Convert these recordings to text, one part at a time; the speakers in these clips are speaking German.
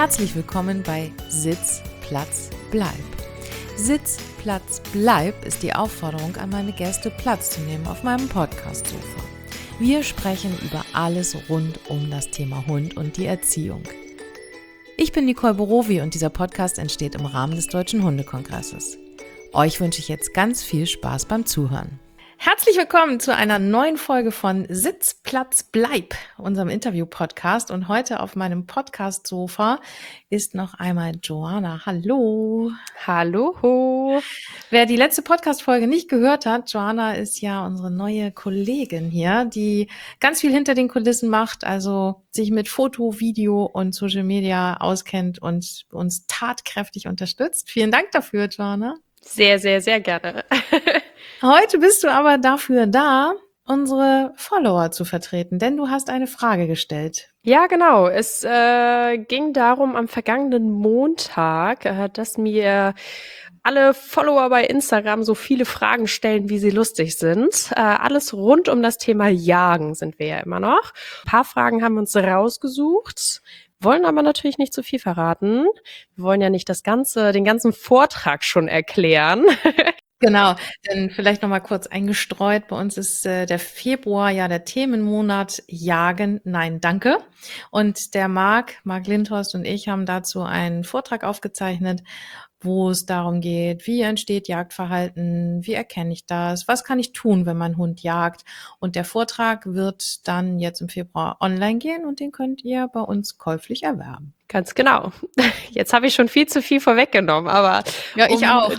Herzlich willkommen bei Sitz, Platz, Bleib. Sitz, Platz, Bleib ist die Aufforderung an meine Gäste, Platz zu nehmen auf meinem Podcast-Sofa. Wir sprechen über alles rund um das Thema Hund und die Erziehung. Ich bin Nicole Borowi und dieser Podcast entsteht im Rahmen des Deutschen Hundekongresses. Euch wünsche ich jetzt ganz viel Spaß beim Zuhören. Herzlich willkommen zu einer neuen Folge von Sitz, Platz, Bleib, unserem Interview-Podcast. Und heute auf meinem Podcast-Sofa ist noch einmal Joanna. Hallo. Hallo. Wer die letzte Podcast-Folge nicht gehört hat, Joanna ist ja unsere neue Kollegin hier, die ganz viel hinter den Kulissen macht, also sich mit Foto, Video und Social Media auskennt und uns tatkräftig unterstützt. Vielen Dank dafür, Joanna. Sehr, sehr, sehr gerne. Heute bist du aber dafür da, unsere Follower zu vertreten, denn du hast eine Frage gestellt. Ja, genau. Es ging darum am vergangenen Montag, dass mir alle Follower bei Instagram so viele Fragen stellen, wie sie lustig sind. Alles rund um das Thema Jagen sind wir ja immer noch. Ein paar Fragen haben wir uns rausgesucht, wollen aber natürlich nicht zu viel verraten. Wir wollen ja nicht den ganzen Vortrag schon erklären. Genau, denn vielleicht noch mal kurz eingestreut, bei uns ist der Februar ja der Themenmonat Jagen, nein, danke. Und der Marc Lindhorst und ich haben dazu einen Vortrag aufgezeichnet, wo es darum geht, wie entsteht Jagdverhalten, wie erkenne ich das, was kann ich tun, wenn mein Hund jagt. Und der Vortrag wird dann jetzt im Februar online gehen und den könnt ihr bei uns käuflich erwerben. Ganz genau. Jetzt habe ich schon viel zu viel vorweggenommen, aber ja, ich auch.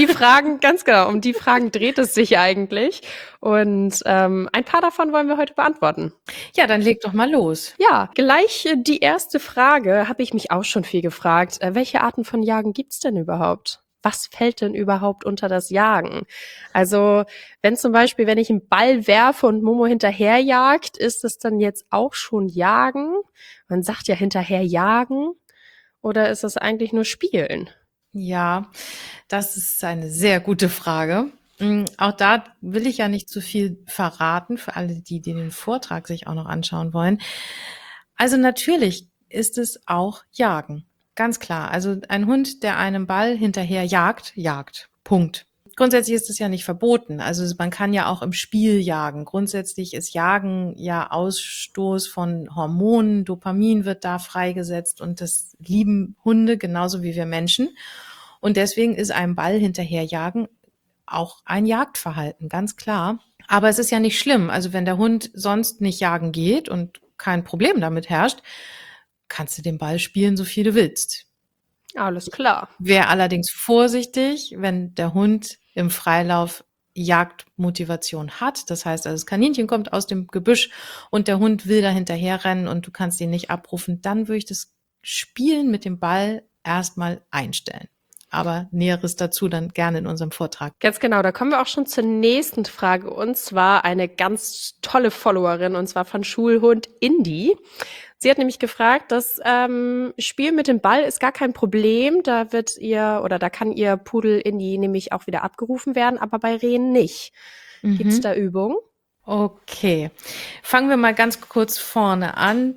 Um die Fragen dreht es sich eigentlich. Und ein paar davon wollen wir heute beantworten. Ja, dann leg doch mal los. Ja, gleich die erste Frage habe ich mich auch schon viel gefragt. Welche Arten von Jagen gibt's denn überhaupt? Was fällt denn überhaupt unter das Jagen? Also wenn ich einen Ball werfe und Momo hinterherjagt, ist es dann jetzt auch schon Jagen? Man sagt ja hinterher jagen, oder ist es eigentlich nur Spielen? Ja, das ist eine sehr gute Frage. Auch da will ich ja nicht zu viel verraten für alle, die den Vortrag sich auch noch anschauen wollen. Also natürlich ist es auch Jagen. Ganz klar. Also ein Hund, der einem Ball hinterher jagt. Punkt. Grundsätzlich ist es ja nicht verboten. Also man kann ja auch im Spiel jagen. Grundsätzlich ist Jagen ja Ausstoß von Hormonen. Dopamin wird da freigesetzt und das lieben Hunde genauso wie wir Menschen. Und deswegen ist einem Ball hinterherjagen auch ein Jagdverhalten, ganz klar. Aber es ist ja nicht schlimm. Also wenn der Hund sonst nicht jagen geht und kein Problem damit herrscht, kannst du den Ball spielen, so viel du willst. Alles klar. Wäre allerdings vorsichtig, wenn der Hund im Freilauf Jagdmotivation hat. Das heißt, also das Kaninchen kommt aus dem Gebüsch und der Hund will da hinterher rennen und du kannst ihn nicht abrufen. Dann würde ich das Spielen mit dem Ball erstmal einstellen. Aber Näheres dazu dann gerne in unserem Vortrag. Ganz genau, da kommen wir auch schon zur nächsten Frage. Und zwar eine ganz tolle Followerin, und zwar von Schulhund Indy. Sie hat nämlich gefragt, das Spiel mit dem Ball ist gar kein Problem. Da kann ihr Pudel Indy nämlich auch wieder abgerufen werden, aber bei Rehen nicht. Gibt's da Übungen? Okay, fangen wir mal ganz kurz vorne an.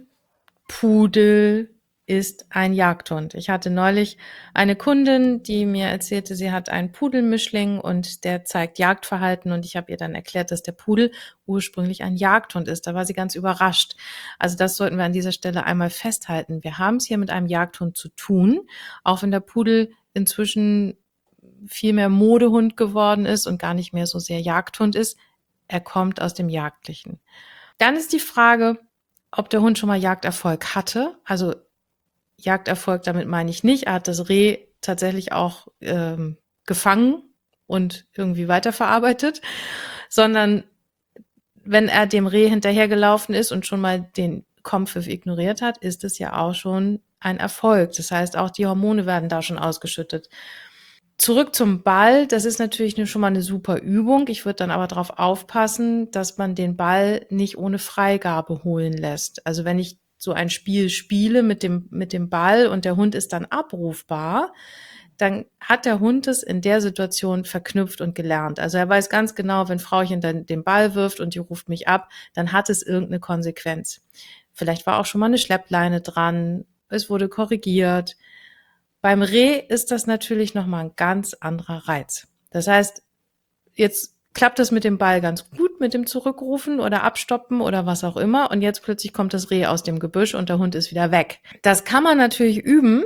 Pudel ist ein Jagdhund. Ich hatte neulich eine Kundin, die mir erzählte, sie hat einen Pudelmischling und der zeigt Jagdverhalten und ich habe ihr dann erklärt, dass der Pudel ursprünglich ein Jagdhund ist. Da war sie ganz überrascht. Also das sollten wir an dieser Stelle einmal festhalten. Wir haben es hier mit einem Jagdhund zu tun, auch wenn der Pudel inzwischen viel mehr Modehund geworden ist und gar nicht mehr so sehr Jagdhund ist. Er kommt aus dem Jagdlichen. Dann ist die Frage, ob der Hund schon mal Jagderfolg hatte. Also Jagderfolg, damit meine ich nicht. Er hat das Reh tatsächlich auch gefangen und irgendwie weiterverarbeitet, sondern wenn er dem Reh hinterhergelaufen ist und schon mal den Kompfiff ignoriert hat, ist es ja auch schon ein Erfolg. Das heißt, auch die Hormone werden da schon ausgeschüttet. Zurück zum Ball, das ist natürlich schon mal eine super Übung. Ich würde dann aber darauf aufpassen, dass man den Ball nicht ohne Freigabe holen lässt. Also wenn ich so ein Spiel spiele mit dem Ball und der Hund ist dann abrufbar, dann hat der Hund es in der Situation verknüpft und gelernt. Also er weiß ganz genau, wenn Frauchen dann den Ball wirft und die ruft mich ab, dann hat es irgendeine Konsequenz. Vielleicht war auch schon mal eine Schleppleine dran es wurde korrigiert. Beim Reh ist das natürlich nochmal ein ganz anderer Reiz. Das heißt, jetzt klappt das mit dem Ball ganz gut, mit dem Zurückrufen oder Abstoppen oder was auch immer. Und jetzt plötzlich kommt das Reh aus dem Gebüsch und der Hund ist wieder weg. Das kann man natürlich üben,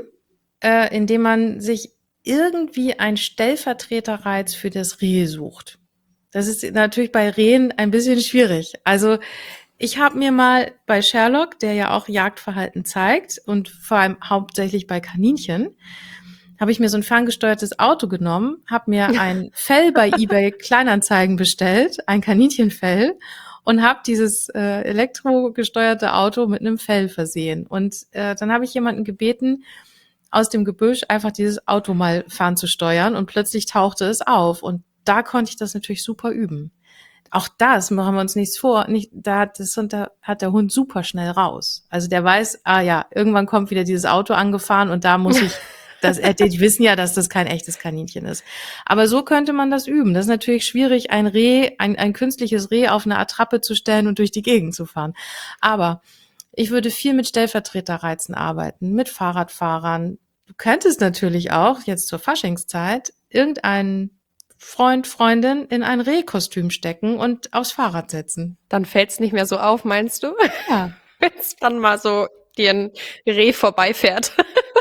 indem man sich irgendwie einen Stellvertreterreiz für das Reh sucht. Das ist natürlich bei Rehen ein bisschen schwierig. Also ich habe mir mal bei Sherlock, der ja auch Jagdverhalten zeigt und vor allem hauptsächlich bei Kaninchen, habe ich mir so ein ferngesteuertes Auto genommen, habe mir ein Fell bei eBay Kleinanzeigen bestellt, ein Kaninchenfell, und habe dieses elektrogesteuerte Auto mit einem Fell versehen. Und dann habe ich jemanden gebeten, aus dem Gebüsch einfach dieses Auto mal fernzusteuern, und plötzlich tauchte es auf. Und da konnte ich das natürlich super üben. Auch das, machen wir uns nichts vor, da hat der Hund super schnell raus. Also der weiß, ja, irgendwann kommt wieder dieses Auto angefahren und da muss ich die wissen ja, dass das kein echtes Kaninchen ist. Aber so könnte man das üben. Das ist natürlich schwierig, ein künstliches Reh auf eine Attrappe zu stellen und durch die Gegend zu fahren. Aber ich würde viel mit Stellvertreterreizen arbeiten, mit Fahrradfahrern. Du könntest natürlich auch jetzt zur Faschingszeit irgendeinen Freund, Freundin in ein Rehkostüm stecken und aufs Fahrrad setzen. Dann fällt's nicht mehr so auf, meinst du? Ja, Wenn's dann mal so dir ein Reh vorbeifährt.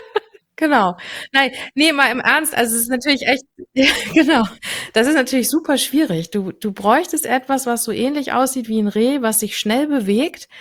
genau. Nein, nee, mal im Ernst, also es ist natürlich echt, ja, genau. Das ist natürlich super schwierig. Du bräuchtest etwas, was so ähnlich aussieht wie ein Reh, was sich schnell bewegt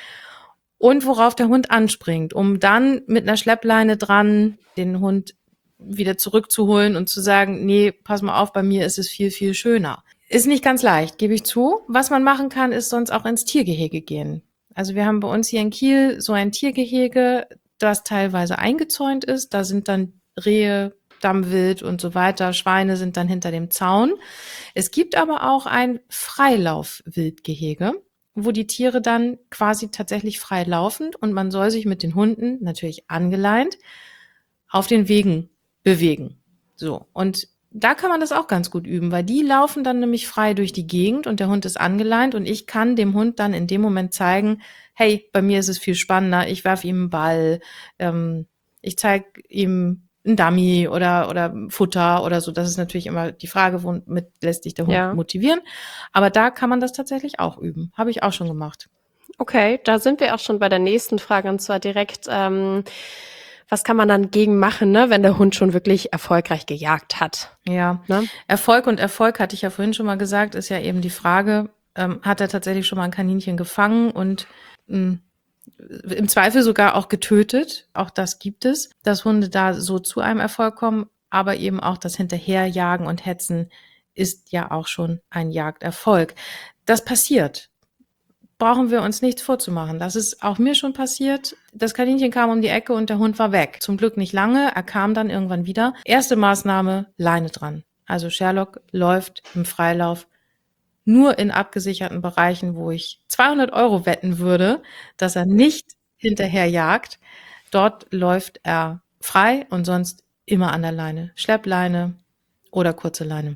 und worauf der Hund anspringt, um dann mit einer Schleppleine dran den Hund wieder zurückzuholen und zu sagen, nee, pass mal auf, bei mir ist es viel, viel schöner. Ist nicht ganz leicht, gebe ich zu. Was man machen kann, ist sonst auch ins Tiergehege gehen. Also wir haben bei uns hier in Kiel so ein Tiergehege, das teilweise eingezäunt ist. Da sind dann Rehe, Dammwild und so weiter. Schweine sind dann hinter dem Zaun. Es gibt aber auch ein Freilaufwildgehege, wo die Tiere dann quasi tatsächlich frei laufen und man soll sich mit den Hunden, natürlich angeleint, auf den Wegen bewegen. So. Und da kann man das auch ganz gut üben, weil die laufen dann nämlich frei durch die Gegend und der Hund ist angeleint und ich kann dem Hund dann in dem Moment zeigen, hey, bei mir ist es viel spannender, ich werfe ihm einen Ball, ich zeige ihm ein Dummy oder Futter oder so. Das ist natürlich immer die Frage, womit lässt sich der Hund motivieren. Aber da kann man das tatsächlich auch üben. Habe ich auch schon gemacht. Okay, da sind wir auch schon bei der nächsten Frage und zwar direkt, was kann man dann gegen machen, ne, wenn der Hund schon wirklich erfolgreich gejagt hat? Ja, ne? Erfolg hatte ich ja vorhin schon mal gesagt, ist ja eben die Frage, hat er tatsächlich schon mal ein Kaninchen gefangen und im Zweifel sogar auch getötet. Auch das gibt es, dass Hunde da so zu einem Erfolg kommen, aber eben auch das Hinterherjagen und Hetzen ist ja auch schon ein Jagderfolg. Das passiert. Brauchen wir uns nichts vorzumachen. Das ist auch mir schon passiert. Das Kaninchen kam um die Ecke und der Hund war weg. Zum Glück nicht lange. Er kam dann irgendwann wieder. Erste Maßnahme, Leine dran. Also Sherlock läuft im Freilauf nur in abgesicherten Bereichen, wo ich 200 € wetten würde, dass er nicht hinterher jagt. Dort läuft er frei und sonst immer an der Leine. Schleppleine oder kurze Leine.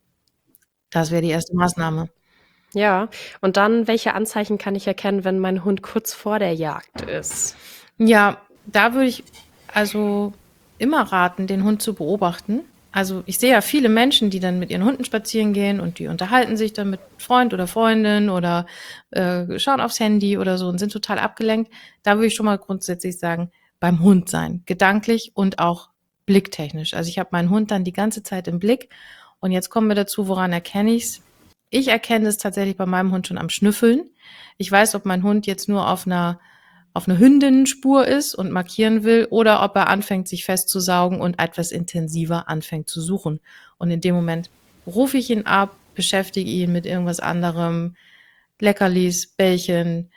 Das wäre die erste Maßnahme. Ja, und dann, welche Anzeichen kann ich erkennen, wenn mein Hund kurz vor der Jagd ist? Ja, da würde ich also immer raten, den Hund zu beobachten. Also ich sehe ja viele Menschen, die dann mit ihren Hunden spazieren gehen und die unterhalten sich dann mit Freund oder Freundin oder schauen aufs Handy oder so und sind total abgelenkt. Da würde ich schon mal grundsätzlich sagen, beim Hund sein, gedanklich und auch blicktechnisch. Also ich habe meinen Hund dann die ganze Zeit im Blick und jetzt kommen wir dazu, woran erkenne ich's? Ich erkenne es tatsächlich bei meinem Hund schon am Schnüffeln. Ich weiß, ob mein Hund jetzt nur auf eine Hündinnenspur ist und markieren will oder ob er anfängt, sich festzusaugen und etwas intensiver anfängt zu suchen. Und in dem Moment rufe ich ihn ab, beschäftige ihn mit irgendwas anderem, Leckerlis, Bällchen,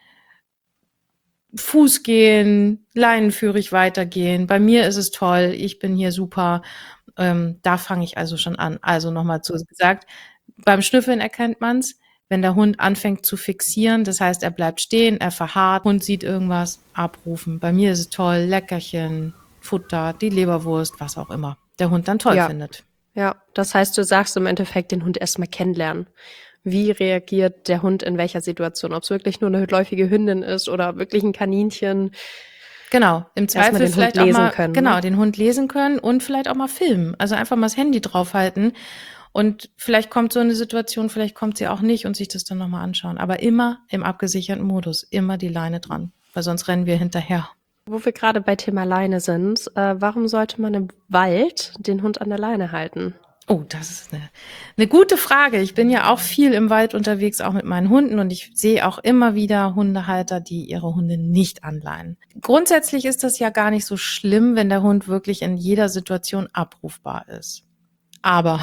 Fuß gehen, leinenführig weitergehen. Bei mir ist es toll, ich bin hier super. Da fange ich also schon an. Also nochmal zu gesagt, beim Schnüffeln erkennt man's, wenn der Hund anfängt zu fixieren, das heißt, er bleibt stehen, er verharrt, Hund sieht irgendwas, abrufen. Bei mir ist es toll, Leckerchen, Futter, die Leberwurst, was auch immer der Hund dann toll findet. Ja, das heißt, du sagst im Endeffekt den Hund erstmal kennenlernen. Wie reagiert der Hund in welcher Situation? Ob es wirklich nur eine läufige Hündin ist oder wirklich ein Kaninchen. Genau, im Erstmal Zweifel den Hund vielleicht auch lesen mal, können, genau, ne? den Hund lesen können und vielleicht auch mal filmen. Also einfach mal das Handy draufhalten und vielleicht kommt so eine Situation, vielleicht kommt sie auch nicht und sich das dann nochmal anschauen. Aber immer im abgesicherten Modus, immer die Leine dran, weil sonst rennen wir hinterher. Wo wir gerade bei Thema Leine sind, warum sollte man im Wald den Hund an der Leine halten? Oh, das ist eine gute Frage. Ich bin ja auch viel im Wald unterwegs, auch mit meinen Hunden und ich sehe auch immer wieder Hundehalter, die ihre Hunde nicht anleihen. Grundsätzlich ist das ja gar nicht so schlimm, wenn der Hund wirklich in jeder Situation abrufbar ist. Aber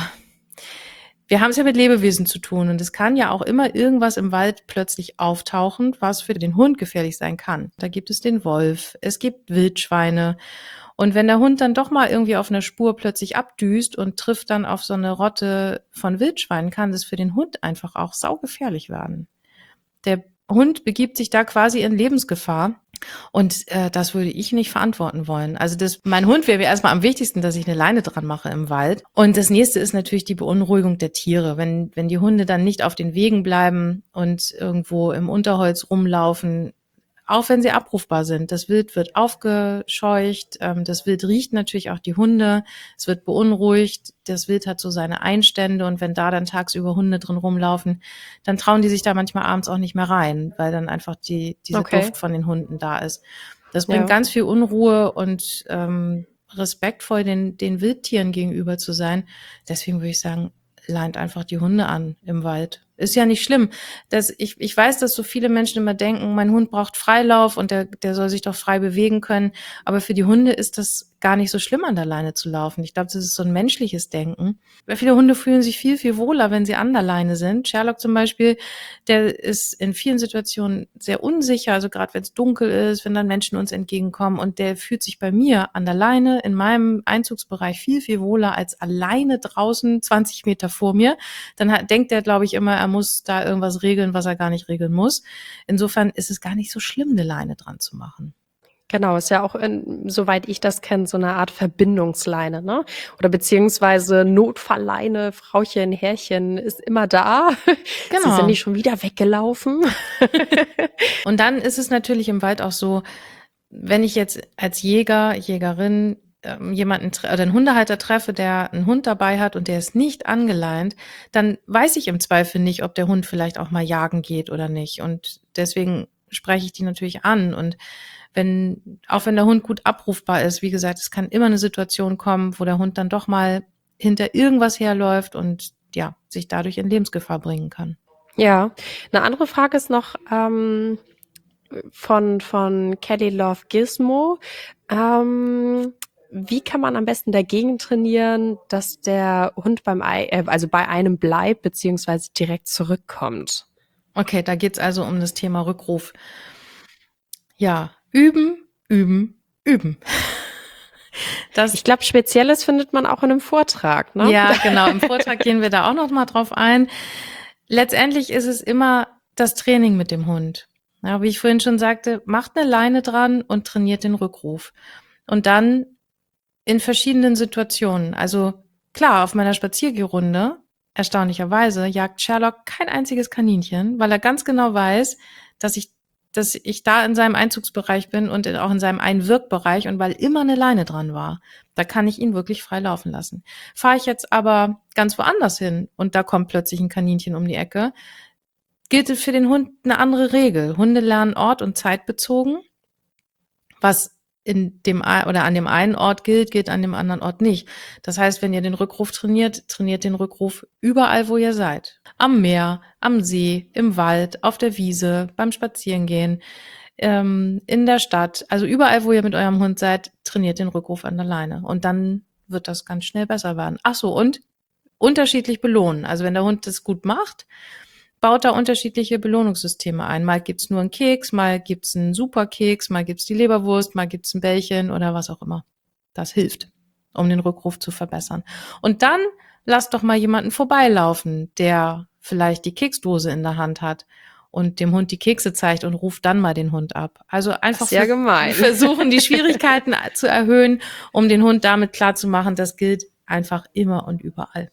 wir haben es ja mit Lebewesen zu tun und es kann ja auch immer irgendwas im Wald plötzlich auftauchen, was für den Hund gefährlich sein kann. Da gibt es den Wolf, es gibt Wildschweine und wenn der Hund dann doch mal irgendwie auf einer Spur plötzlich abdüst und trifft dann auf so eine Rotte von Wildschweinen, kann das für den Hund einfach auch saugefährlich werden. Der Hund begibt sich da quasi in Lebensgefahr und das würde ich nicht verantworten wollen. Also mein Hund wäre mir erstmal am wichtigsten, dass ich eine Leine dran mache im Wald. Und das nächste ist natürlich die Beunruhigung der Tiere. Wenn die Hunde dann nicht auf den Wegen bleiben und irgendwo im Unterholz rumlaufen, auch wenn sie abrufbar sind. Das Wild wird aufgescheucht, das Wild riecht natürlich auch die Hunde, es wird beunruhigt, das Wild hat so seine Einstände und wenn da dann tagsüber Hunde drin rumlaufen, dann trauen die sich da manchmal abends auch nicht mehr rein, weil dann einfach dieser Okay, Duft von den Hunden da ist. Das bringt ja. ganz viel Unruhe und respektvoll den Wildtieren gegenüber zu sein. Deswegen würde ich sagen, leint einfach die Hunde an im Wald. Ist ja nicht schlimm. Ich weiß, dass so viele Menschen immer denken, mein Hund braucht Freilauf und der soll sich doch frei bewegen können. Aber für die Hunde ist das gar nicht so schlimm, an der Leine zu laufen. Ich glaube, das ist so ein menschliches Denken. Weil viele Hunde fühlen sich viel, viel wohler, wenn sie an der Leine sind. Sherlock zum Beispiel, der ist in vielen Situationen sehr unsicher, also gerade wenn es dunkel ist, wenn dann Menschen uns entgegenkommen und der fühlt sich bei mir an der Leine in meinem Einzugsbereich viel, viel wohler als alleine draußen 20 Meter vor mir. Dann denkt er, glaube ich, immer, er muss da irgendwas regeln, was er gar nicht regeln muss. Insofern ist es gar nicht so schlimm, eine Leine dran zu machen. Genau, ist ja auch, soweit ich das kenne, so eine Art Verbindungsleine, ne? Oder beziehungsweise Notfallleine, Frauchen, Herrchen ist immer da. Sie sind Genau. nicht schon wieder weggelaufen. Und dann ist es natürlich im Wald auch so, wenn ich jetzt als Jäger, Jägerin jemanden oder einen Hundehalter treffe, der einen Hund dabei hat und der ist nicht angeleint, dann weiß ich im Zweifel nicht, ob der Hund vielleicht auch mal jagen geht oder nicht. Und deswegen spreche ich die natürlich an. Und auch wenn der Hund gut abrufbar ist, wie gesagt, es kann immer eine Situation kommen, wo der Hund dann doch mal hinter irgendwas herläuft und ja, sich dadurch in Lebensgefahr bringen kann. Ja, eine andere Frage ist noch, von Kelly Love Gizmo. Wie kann man am besten dagegen trainieren, dass der Hund also bei einem bleibt, beziehungsweise direkt zurückkommt? Okay, da geht's also um das Thema Rückruf. Ja, üben, üben, üben. Ich glaube, Spezielles findet man auch in einem Vortrag, ne? Ja, genau. Im Vortrag gehen wir da auch noch mal drauf ein. Letztendlich ist es immer das Training mit dem Hund. Ja, wie ich vorhin schon sagte, macht eine Leine dran und trainiert den Rückruf. Und dann in verschiedenen Situationen. Also klar, auf meiner Spaziergehrunde, erstaunlicherweise, jagt Sherlock kein einziges Kaninchen, weil er ganz genau weiß, dass ich da in seinem Einzugsbereich bin und auch in seinem Einwirkbereich und weil immer eine Leine dran war. Da kann ich ihn wirklich frei laufen lassen. Fahre ich jetzt aber ganz woanders hin und da kommt plötzlich ein Kaninchen um die Ecke, gilt für den Hund eine andere Regel. Hunde lernen ort- und zeitbezogen, was in dem oder an dem einen Ort gilt an dem anderen Ort nicht. Das heißt, wenn ihr den Rückruf trainiert, trainiert den Rückruf überall, wo ihr seid. Am Meer, am See, im Wald, auf der Wiese, beim Spazierengehen, in der Stadt. Also überall, wo ihr mit eurem Hund seid, trainiert den Rückruf an der Leine. Und dann wird das ganz schnell besser werden. Ach so, und unterschiedlich belohnen. Also wenn der Hund das gut macht, baut da unterschiedliche Belohnungssysteme ein. Mal gibt's nur einen Keks, mal gibt's einen Superkeks, mal gibt's die Leberwurst, mal gibt's ein Bällchen oder was auch immer. Das hilft, um den Rückruf zu verbessern. Und dann lasst doch mal jemanden vorbeilaufen, der vielleicht die Keksdose in der Hand hat und dem Hund die Kekse zeigt und ruft dann mal den Hund ab. Also Das einfach ist ja gemein. versuchen, die Schwierigkeiten zu erhöhen, um den Hund damit klarzumachen, das gilt einfach immer und überall.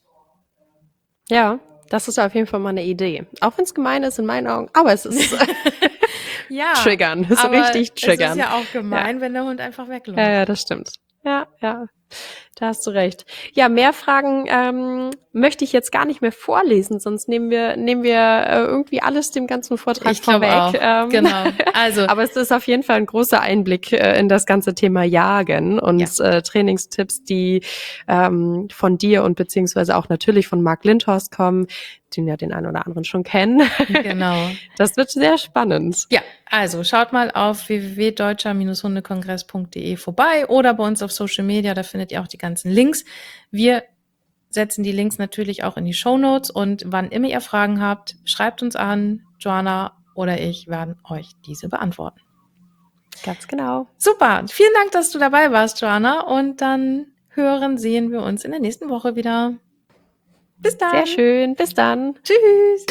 Ja, das ist auf jeden Fall mal eine Idee. Auch wenn es gemein ist in meinen Augen, aber es ist Ja, triggern. So aber richtig triggern. Es ist ja auch gemein, wenn der Hund einfach wegläuft. Ja, das stimmt. Ja. Da hast du recht. Ja, mehr Fragen möchte ich jetzt gar nicht mehr vorlesen, sonst nehmen wir irgendwie alles dem ganzen Vortrag Ich glaube vorweg. auch, genau. Also, aber es ist auf jeden Fall ein großer Einblick in das ganze Thema Jagen und Trainingstipps, die von dir und beziehungsweise auch natürlich von Marc Lindhorst kommen, den ja den einen oder anderen schon kennen. Genau. Das wird sehr spannend. Ja, also schaut mal auf www.deutscher-hundekongress.de vorbei oder bei uns auf Social Media, da findet ihr auch die ganzen Links. Wir setzen die Links natürlich auch in die Shownotes und wann immer ihr Fragen habt, schreibt uns an. Joanna oder ich werden euch diese beantworten. Ganz genau. Super, vielen Dank, dass du dabei warst, Joanna, und dann sehen wir uns in der nächsten Woche wieder. Bis dann. Sehr schön, bis dann. Tschüss.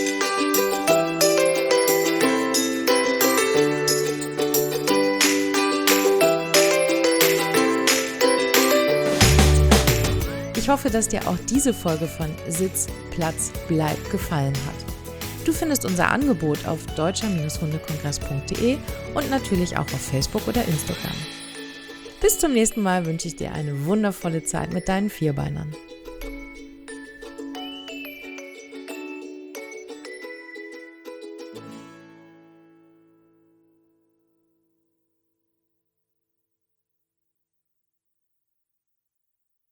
Ich hoffe, dass dir auch diese Folge von Sitz, Platz, Bleib gefallen hat. Du findest unser Angebot auf deutscher-hundekongress.de und natürlich auch auf Facebook oder Instagram. Bis zum nächsten Mal wünsche ich dir eine wundervolle Zeit mit deinen Vierbeinern.